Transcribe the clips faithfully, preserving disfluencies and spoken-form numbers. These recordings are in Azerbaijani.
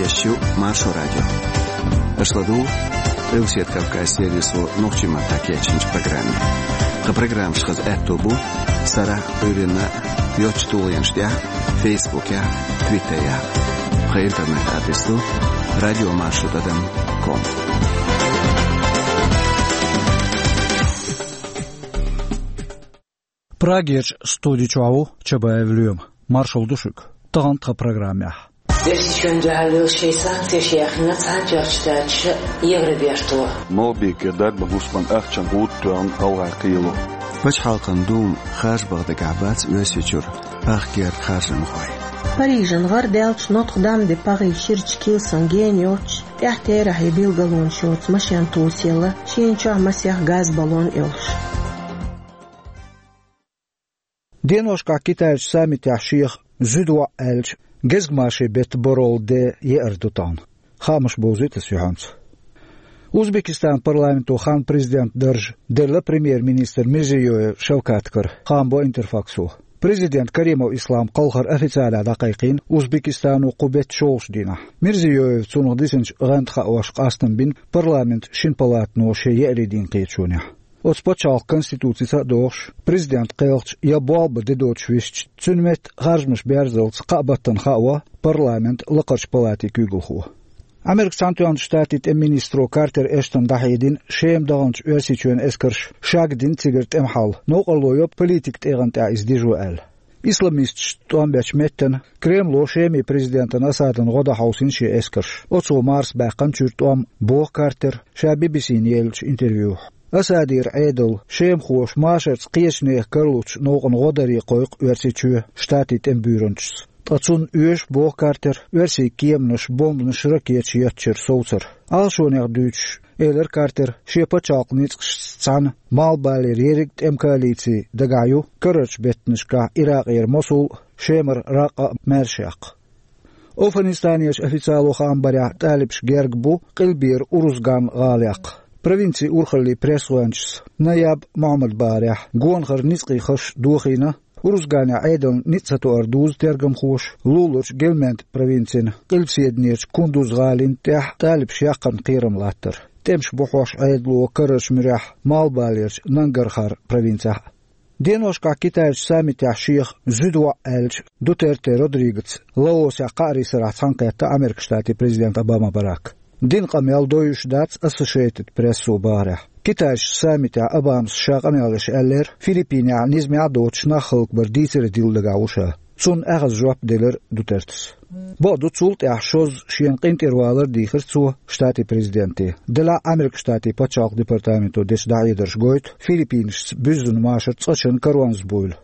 Радиощу Маршо Радио. Ашладу Русет Кавказ сервису Нохчима Такечинч программе. Ха программ шхаз эттобу Сара Ирина Йочтулинштя Фейсбуке Твиттере. Ха интернет адресу радиомаршрутадам точка ком. Прагеч студичуау чабаевлюм. Маршал Душик. Тагантха программе. موبي كداد بغوصبان أخشان غوتوان أو عقيلو باش حلقن دوم خارج بغدك عبات يوسفيتشور أخير خارج مخوي Парижен варделч Нотр-Дам де Париж ширчкил сангеньоч тяхтера хайбил галон шоц машин тусела шинча масях газ баллон элш. Деношка китайч саммит яших зудва элч Gezgmashi bet borolde yeerdutan. Khamush bozitас yuhans. Uzbekistan parlamentu khan prezident darj della premier-ministr Mirziyoyev Shavkatkar khan bo interfaksu. Prezident Karimov Islam qalqar ofitsial daqiqin Uzbekistanu qubet sho'shdina. Mirziyoyev tsunugdisinch g'antxa wash qastan bin parlament shin palatno sheyeridin qechuna. Отспочал конституция дош президент Кэлч я балбы дедочвич цунмет гаржмыш берзелц қабаттан хауа парламент лақарч палати күгілху. Америк Сантуан штатит министро Картер Эштон дахидин шеем дағанч өсичуен эскарш шагдин цигерт эмхал ноқалойо политикт эгантя издижу әл. Исламист штуамбяч меттен Кремло шеми президентен Асадын года хаусин ше эскарш. Оцу Марс баққан чүртуам Бо Картер ша би би си нелч интервью. أسادير عيدل شيم خوش ماشرت قيشنيه كرلوش نوغن غدري قويق ورسيچو شتاتي تنبيرنش تاتسون يوش بو كارتر ورسي كيمنش بومبنش ركيتش يتشر سوتر آلشونيق دوش إيلر كارتر شيبا چاقنيتش سان مال بالي ريريكت امكاليتي دقايو كررش بيتنشكا إراقير موصول شيمر راقا مرشاق أوفنستانيش أفيسالو خان بريع تالبش جيرقبو قلبير أروزغان غاليق Провинции Урхали пресуанчс наяб Мухаммад Барях гонхар низкий хаш духина Урузганя айдан ницату ардуз тергам хуш лулуч гелмент провинцин кылсиеднеч кундуз галин тях талиб шяқан қирам латтыр темш бухош айдлу караш мирях малбалерч нангархар провинция Деношка китайч саммит яших зудва элч Дутерте Родригес лаося қарисыра цанкетта Америка штаты президент Обама Барак Дин камел доюш дац Associated Press бара. Китайш саммита Обамс шагамелш эллер Филиппиня низмя дочна халк бардисер дилдагауша. Цун агаз жвап делер Дутертс. Бо дуцулт яшоз шиен qinterwaler дихерцу штати президенти. Дела Америка штати пачалк департаменту деш даидерш гойт Филиппинш бүзүн машыр цачын карванс бойл.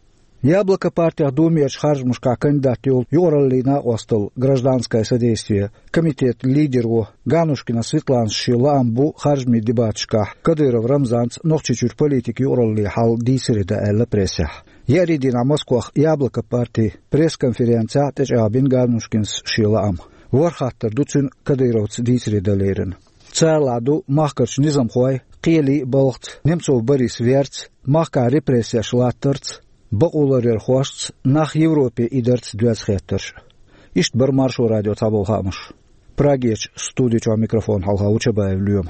Яблоко партия Думеч Харжмушка кандидат Юралина Остал гражданское содействие комитет лидеру Ганушкина Светлана Шиламбу Харжми Дебатчка Кадыров Рамзанц Нохчичур политики Юралли Хал Дисерида Элла Пресса. Яридина Москвах Яблоко партии пресс-конференция Течабин Ганушкинс Шилам. Вархаттер Дуцин Кадыровц Дисерида Лерен. Цаладу Махкарч Низамхой Қили Балхт Немцов Борис Верц Махка репрессия Шлаттерц Бақуларер хвашц нах Европе идерц двадцхеттерш. Ишт бір Маршо радио табыл хамыш. Прагеч студичу микрофон халха учебаев люем.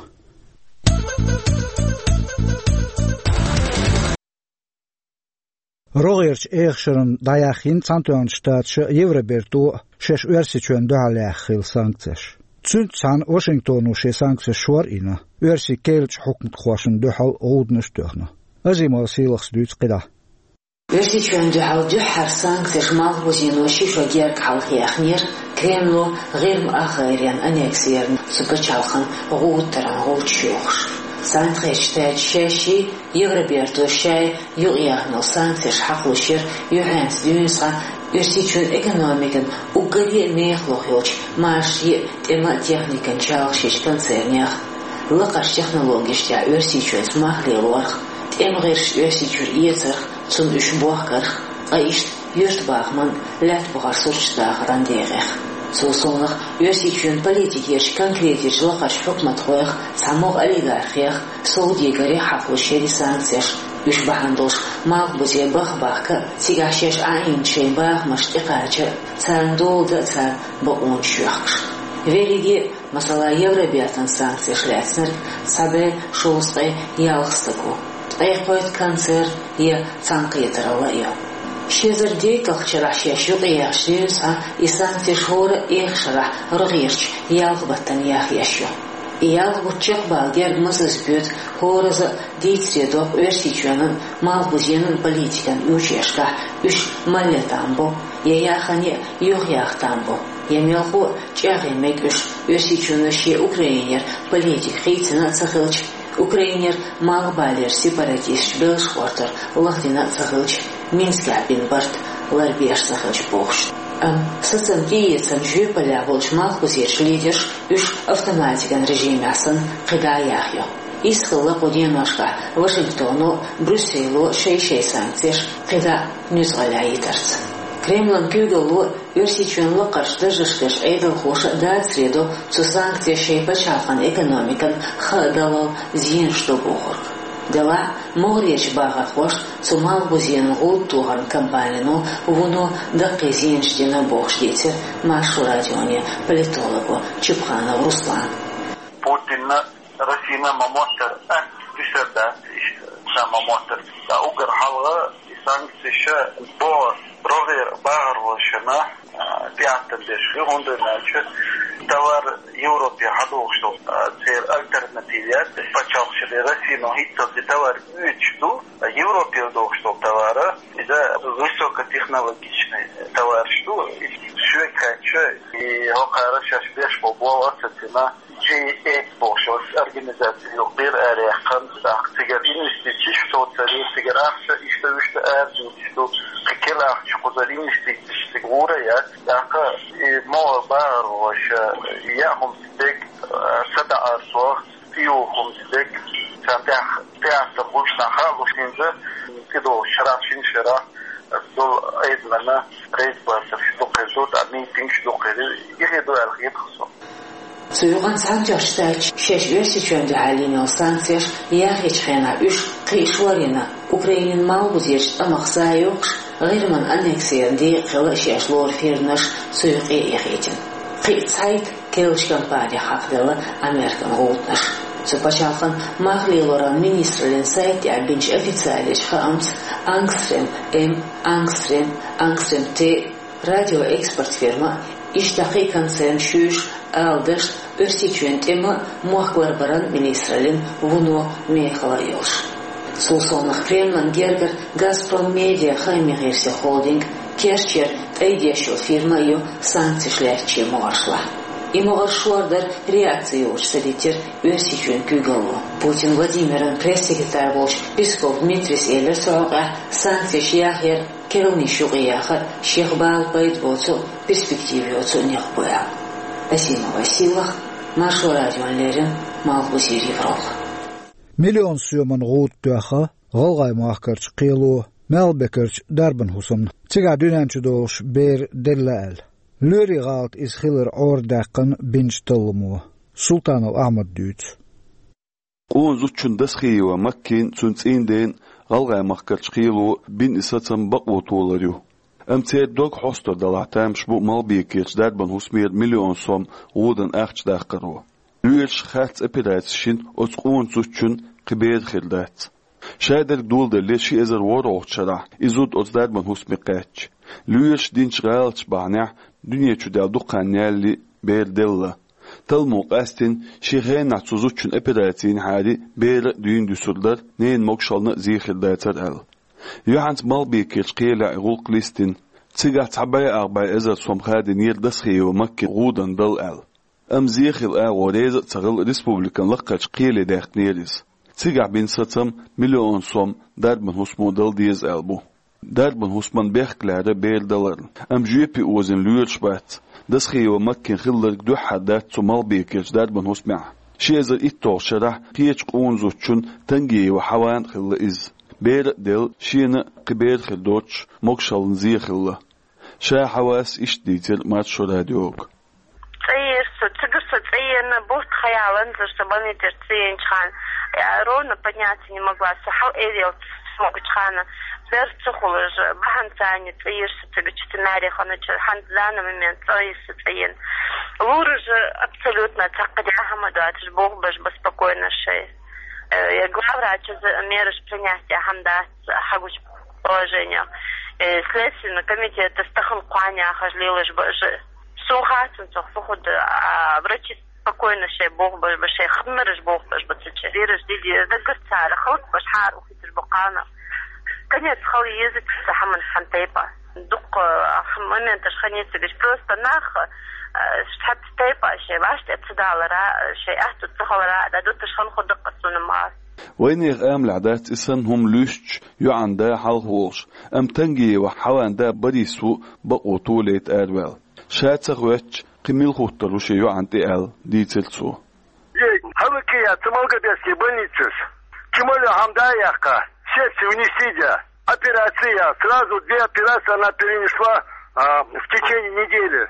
Рогерч эхшерен даяхин цантуан штатшы Евроберту шеш версичуен дуалях санкцияш. Цүнт сан Вашингтону ше санкция швар ина. Верси келч хукмт хвашын духал оудныш дөхна. Азима силахс дүйц қида. Версий чуэнджи халджи харсан ксешмал бузину шишо герк халхиахнир Кремлу гирм ахайрен анексиерн супачалхан гууттеран гуучюхш. Санкцияштач шеши Евроберту шай югияхну санкцияш хақлушир юхэнс дюнса версий чуэн экономикан угари мехлух йоч маши тема техникан чалшиш концернях. Лақаш технологиштя версий чуэн смахли луах Эмгерш версий чур иецер цун үш буахкар аишт юрт бахман лят бугар сурчтах рандерех. Сосонах версий чур политикеш конкретиш лақаш хукмат хоях самог олигархиях Сауди гари хақлу шери санкцияш үш бахандош мал бузе бах бахка сигашеш аин чей бах маш иқача цан долда цан ба он шуахш. Велиги масала Европеятын санкция шлятснер сабе шоустай ялхстаку. Тайхпойт концерт и цанкиетерала ее. Шезердей толчарашья щука яшьюса и санкция шора эхшара рогирч ялхбаттан яхьящу. Ялхбутчак балгер мазызбют хораза дейтсредоп версичуанын малбузенын политикан учешка үш малетамбо яяхане юхяхтамбо. Ямелху чагемек үш версичуаныши Украинер политик хейтсена цахылч Украинер малбалер сепаратист белшхвартер лахдина цахылч Минска бинбарт ларбеш цахылч бохш. Социалдиецен жюпаля волчмал кузеш лидерш үш автоматикан режимясын кыгаяхьо. Исхылла поденошка Вашингтону, Брюсселу шей-шей санкцияш кыга нюзгаляйтерц. Кремльн кюгалу версичуанлы каршты жышкыш эйдал хоша да среду цу санкция шей пачалхан экономикан хадалал зин что бухорг. Дела могреч бага хош сумал бузен гул туган компанину вуну дакы зинштина бохшлитер машу радионе политологу Чепханов Руслан. Путин Россия мамотер а бисерда мамотер да угар хала санкция бо провер багарлышына пятый деши хондерначы товар Европе hadog что цер альтернативят почалшили Россию хитти товар үчту Европе дог что товара это высокотехнологичный товар что швекача и хокара шашбеш побола цена джей экспо что организация бир аряхан актигер инвестиции что царит тигер акция и что что арзу что кела что инвестиции гора я яка и мол бар вообще я هم دك سبع أسواق فيهم دك سامع تأثر بوش نخال بوش نينزا كده شراء شين شراء دول أيضنا رئيس بارسر شدو قيزود أمين تين شدو قيزود يخيدو الخيط خصو Сuyуған санкцияштач шеш версичуанды алинел санкцияш яхичхена үш қишларина Украинин малбузеш амақса йоқш ғирман аннексиянди қылы шешлор фирнаш суйқи ехетин. Қийтсайт келыш компания хақдылы Американ ғуытнаш. Супачалхан махлилоран министрлин сайт ябинч официалич хаамц Ангстрем М. Ангстрем Ангстрем Т. Радиоэкспорт фирма иштақи концерн шуш алдыш өрсичуен тема муахбарбаран министрлин вуно мехала елш. Сулсонах Кремльн гергер Газпром Медиа Хаймигерсе холдинг керчер тайдешо фирма ю санкции шлячи маршла. И маршлардар реакции уж садитер өрсичуен кюгалу. Путин Владимирен пресс-секретарь волш Песков Дмитрий Эллерсоға санкции шияхер керуни шуғияхар шехбал пайдбоцу перспективиоцу нехбоя. Асимова силах маршал радионлерин малбузир Европа. Миллион сүйемін ғуыт түйаха ғалғай маққырч қиылу мәлбекірч дарбын хусым. Тига дүнәнчі доғыш бер дәлі әл. Лөри ғалт исхилер ордақын бинч тылыму. Султанов Ахмад дүйт. Қуын зұтчын дәсхейуа маккин цунцейнден ғалғай маққырч қиылу бин исатсан бақуы туыларю. أمثال دوغ حوستر دلعتام شبو مالبيكيش داربان هسمير مليون صوم غودن أخش داقروا لويش خاتس أبيراتشين أتقون زوتشون قبير خلدات شايدر دول دلي شي إزر وروغ شرع إزود أتز داربان هسمي قاتش لويش دينش غالش بعنع دنيا چو دال دوقان نالي بير دلة تلمو قاستين شي غين نعتو زوتشون أبيراتين حالي بير دين دسولدر نين موكشالنا زي خلداتر أل يوحنت مالبيكيش قيلة غلق ليستين تيجا تعبايا أربعي إزر صوم خادي نير دسخي ومكي غودن دل أل أم زيخي الآغو ريزة تغل ريسبوبليكان لقاش قيلة داخت نيريز تيجا بين ستم مليون صوم داربن هسمو دل ديز ألبو داربن هسمان بيخك لعرى بير دلر أم جيبي اوزن لورش بات دسخي ومكي خلق دو حدات تو مالبيكيش داربن هسمع شي إزر إتوغ شرح قيش قون زوتشون تنجي وحوان خل إز بير دل شين قبير خلدوش مكشل زي خلا شا حواس إيش ديتر ماتشو راديوك تير سو تقر سو تير بوست خيالن زر سباني ترتين شان ровно подняться не могла сахал эдел смог чхана бер цохолж бахан цани тиер сутыгы чтинари хана хан на момент тиер сутыен Луры же абсолютно цакадяха мадуатыш бог баш беспокойно шей. Я главврач из меры принятия хамдас хагуч положения. Следственный комитет стахал куаня хажлилыш бажи. Сухасен сох суход врачи спокойно шей бог баш башей хмерыш бог баш бацичи. Вирыш диди дагастара халк баш хар ухитыш бакана. Конец хал язык сахаман хантейпа. Дук моменташ ханецигиш просто нах شحب تيبا شيء باش تبصدالرا شيء أحد تخورا دادو تشخن خد قصون معه وين يغام العادات إسن هم لوشج يعن دا حالهوش أم تنجي وحوان دا بريسو بقو طوليت أدوال شات سغوش قميل خوتر وشي يعن تقال دي تلسو هلوكي يا تمالك بيسكي بنيتس كمالي حمدا يحقا شاتي ونسيجا операция сразу две операции она перенесла в течение недели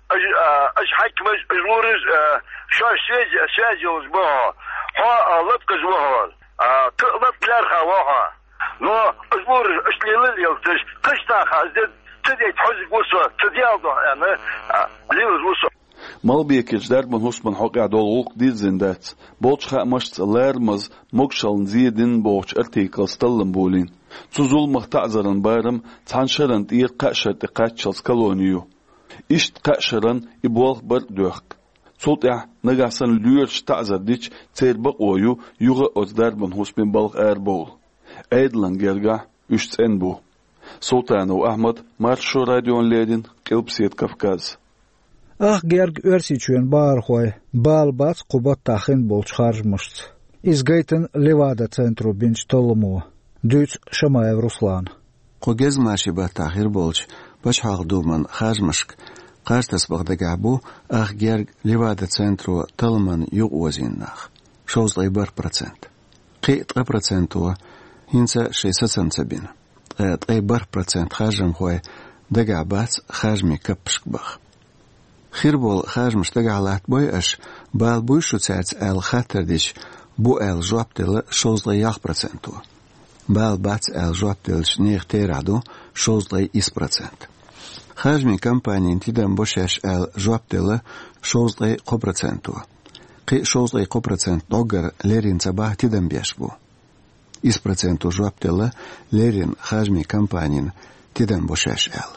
اش حكم اجورز شو شيء شيء بها ها لبك جوها تقلب كلارها وها نو اجور اشليل يلتش قشتا زد تدي تحز وسو تديالدو يعني ليوز وسو Malbekich derben husman hoqja doluk dit zindat. Bolch ga mast alarmaz mokshalen zidin bolch artikel stallen bolin. Zuzul mahtazaren baram tansharan ir qashat qachals koloniyo. Isht qasharan ibwal bar dök. Sultya nagasan lür ta'zar dich tserbaq oyu yuga ozdarben husman balq erbol. Eidlan gerga üstsen bu. Sultano Ahmad Marsho radion ledin qilbsiet Kafkaz. Ах герг өрсичуен баархой балбац кубат тахин болчхаржмышц. Изгейтен Левада центру бинч толому. Дюц Шамаев Руслан. Қогез маши ба тахир болч баш хагдуман хажмышк қартас багдагабу ах герг Левада центру толман юг озиннах. Шозлай бар процент. Қи тға проценту хинца шестьдесят цабин. Қи бар процент хажм хой дагабац хажми капшкбах. خيربول خارج مشتاق على بويش بال بويشو تاعت ال خاطر ديش بو ال جواب دل شوز لي يخ برسنتو بال بات ال جواب دل شنيخ تيرادو شوز لي إس برسنت خارج من كامباني انتدام بوشش ال جواب دل شوز لي قو برسنتو قي شوز لي قو برسنت دوغر ليرين تباه تدام بيشبو إس برسنتو جواب دل ليرين خارج من كامبانين تدام بوشش ال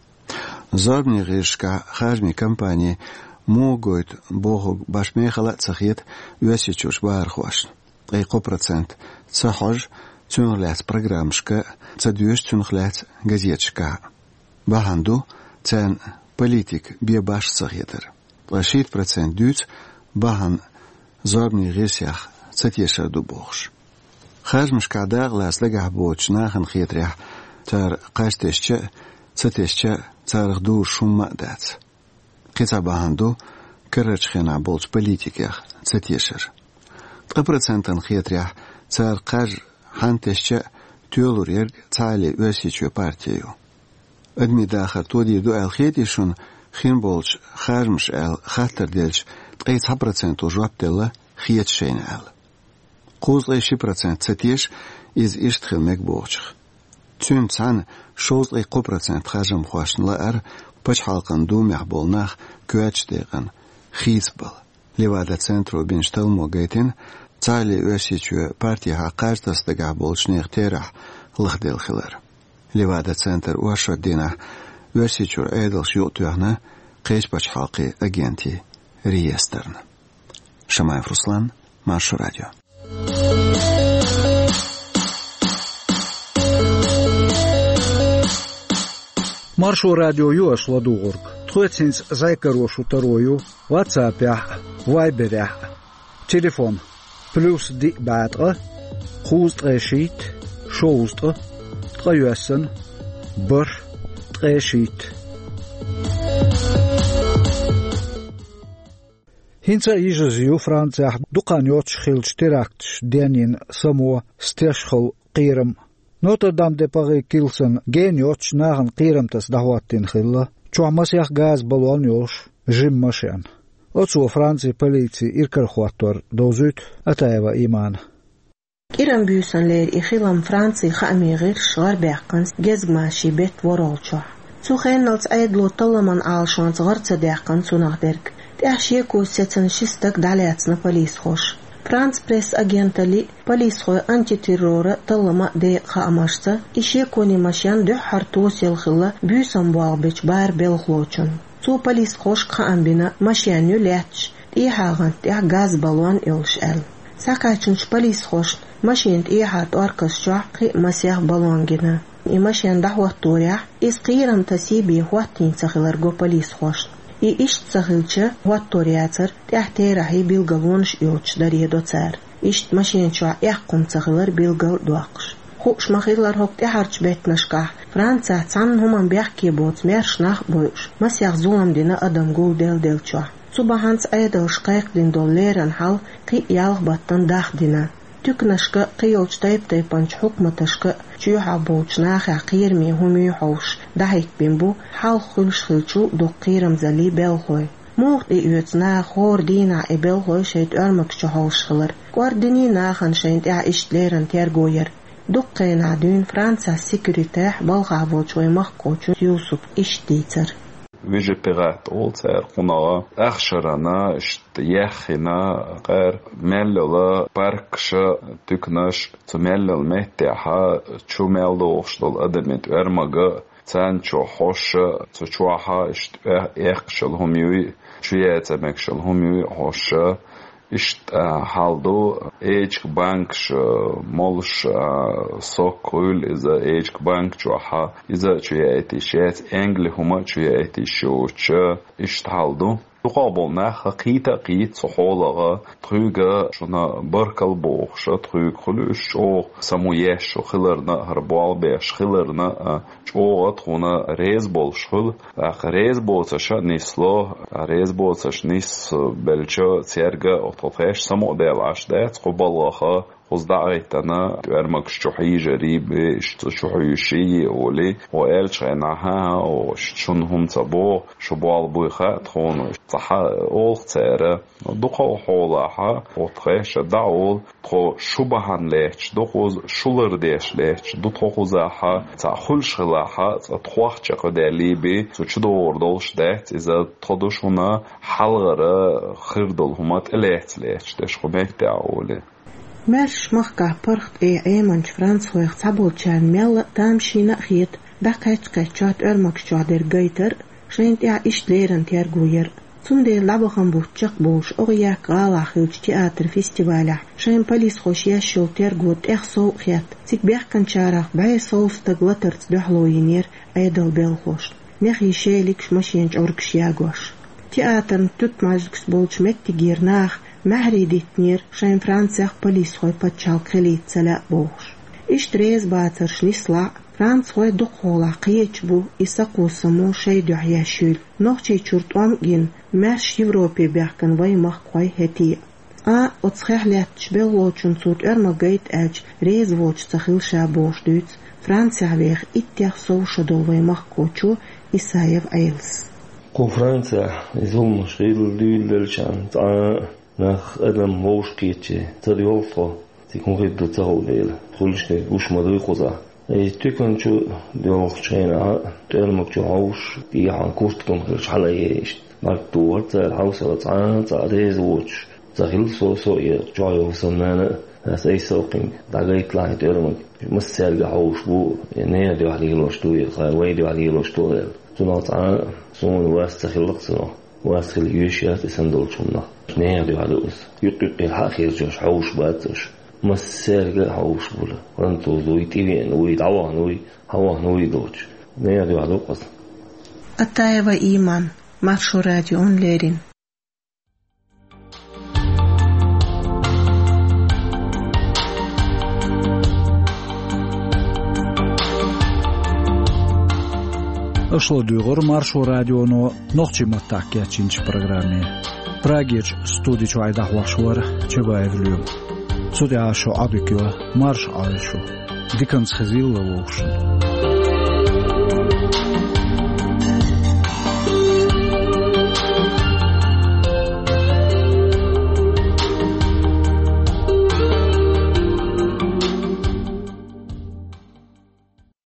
Забни гишка хажми компании могут богу башмехала цахит юсичуш бархваш. Эйко процент цахож цунглас программшка цадюш цунглас газетшка. Баханду цен политик бебаш цахитер. шестьдесят процентов дюц бахан забни гишях цатешаду богш. Хажмшка даглас лагабоч нахен хитрях тар каштешче цатешче царх ду шумма дац. Кица баханду кырыч хена болч политиках цатешер. три процента хитрях цар каж хантешче тюлурерг цали өсичу партию. Адмидахар тоди ду ал хетишун хин болч хажмш ал хатер делч тридцать процентов жуаптела хиетшейн ал. Кузлай шестьдесят процентов цатеш из иштхилмек болчих. Тюн цан шозлай қо процент хажым хуашнлар пач халқын думях болнах көач деган хизбал. Левада центру бинштал могайтин цали өсичу партия хақартастыга болчнех терах лхдел хилар. Левада центр уаша дина өсичу эдалш ютуяхна қеш пач халқи агенти реестерн. Шамаев Руслан, Маршо радио. Маршо радио юаш ладугург. Тхуэцинс зайкарошу тарою, ватсапях, вайберях. Телефон. Плюс ди бадра, хуст решит, шоустра, троюэсэн, бар, трешит. Хинца ижазию Франциях дуканёч хилч терактш денин само стешхал қирам. Нотр-Дам де Пари Килсон геньоч нахан қирамтас дахуаттин хилла, чуамасях газ балуаньош, жим машен. Отсу Франции полиции иркархуаттор дозут атаева иман. Иран бюсанлер и хилам Франции хаамигир шгар бяхканс гезгмаши бет воролчо. Цухенналц айдло таламан алшанц гарца дяхкан сунахберг. تأشيكو ستن شستك دعلاتنا بوليس خوش فرانس بريس أجنتلي بوليس خو أنتي تيرورة طلما دي خامشتا إشيكوني مشان دو حرتوس يلخلا بيسان بوالبيش بار بيلخلوچن تو بوليس خوش خامبنا مشان يلاتش إيحاغن تيح غاز بالون يلش أل ساكاچنش بوليس خوش مشان إيحات أركس شاقي مسيح بالونجنا إمشان دحوة توريح إسقيرم تسيبي واتين سخلرغو بوليس خوش и ищ цагылча ватториатер тяхтерахи билгалонш йоч дариедо цар ищ машинча яхкум цагылар билгал дуакш хуш махилар хок тяхарч бетнашка Франция цан хуман бяхки боц мершнах бойш масях зулам дина адам гул дел делча субаханц айдал шкайк дин доллеран хал ки ялх баттан дах дина تكنشك قيوش تايب تايبانش حكمة تشك جيوحا بوچناخ عقير ميهم يحوش دهيك بينبو حال خلش خلشو دو قيرم زلي بيلخوي موغد ايوتنا خور دينا اي بيلخوي شايد ارمك شحوش خلر قواردني ناخن شايد اع اشتليرن تيرغوير دقين عدون فرانسا سيكوريتاح بلغا بوچوي مخكوچو يوسف اشتيتر ویژه پیغت اولتر خوناغا اخشرانا اشت یخینا غیر ملل برکش تکنش تو ملل مهتها چو ملل اوشتل ادمت ارمگا تن چو خوش تو چوها اشت اخشل همیوی چویت مکشل همیوی خوش اشت حالدو ایجک بانکش مالش سوکول از ایجک بانک چوها از چویتی شیت انگلی هما چویتی شوچ اشت حالدو تقابلنا حقيقة قيت صحولها تروجا شنا بركل بوخش تروج خلوش أو سمويش خلرنا هربال بيش خلرنا شو تخونا ريز بولشخل أخ ريز بولتش نسلو ريز بولتش نس بلشة سيرجا أو تطيش سمو دلعش ده قبلها خصدعيتنا ترمك شحي جريب شحي شيء ولي وقالش عنها وشنهم تبو شبال بوخا تخون صح أول ترى دقوا حولها وتخش دعول تخو شبهان ليش دقوز شلر ديش ليش دقوزها تأخلش خلاها تخوخ تقدالي بي تشدور دولش دهت إذا تدوشنا حلقة خردل هما تلات ليش دش خميك دعولي مرش مخكا برخت اي ايمانش فرانس خويخ تابول چان ميلا تامشينا خيط داكايش كايشات ارمكش جادر گايتر شرينت اع اش ليرن تيرگوير تم دير لابخن بوچق بوش اغياك غالا خيوش تياتر فيستيوالح شرين بوليس خوش ياشول تيرگوت اخ سو خيات تيك بيحكن چارخ باي صوف تغلطرت دحلو ينير ايدل بيلخوش نخي شيليكش مشينج اوركش ياگوش تياتر توت مازكس بولش متي ناخ مهري ديتنير شاين فرانسيخ بوليس خوي باتشال خليت سلاء بوش إشت ريز باتر شنيسلا فرانس خوي دقولا قيتشبو إساقو سمو شاي دعياشول نوخشي چورت أمجين مرش يوروبي بيحكن وي مخقوي هتي آ وتصخيح لاتش بيلوچن صوت ارما قيت اج ريز ووش تخيل شابوش دوت فرانسيخ ويخ اتيخ سو شدو وي مخقوچو إسايف ايلس قو فرانسيخ إزوم مشغيل ديل دلشان nach einem Wohlskietje zur Jolfo die konkret do Zaudel Kulschke usch Madrigoza ei tükanchu do China der mo chaus die han kust kon halayesh mal dort der Haus oder zahn zades woch zahil so so ihr joyo sonana das ei so king da geit leicht der mo muss selge Haus wo ne der ali lo stu ihr wei der ali lo stu so not an so was zahil so was religiös ist in Deutschland نهار دي علوس يقيق الحاخير جوش حوش باتش مسيرجة حوش بولا ورنتو زوي تيبين وي دعوان وي هوان وي دوش نهار دي علوس التايبة إيمان مارشو راديو أون ليرين أشلو دوغر مارشو راديو نو نوخشي متاكيا تشينش برنامج Pragić studi čuaj da hvašvar čeba evlju. Sudi ašo abikio marš ašo. Dikans khazil la woshin.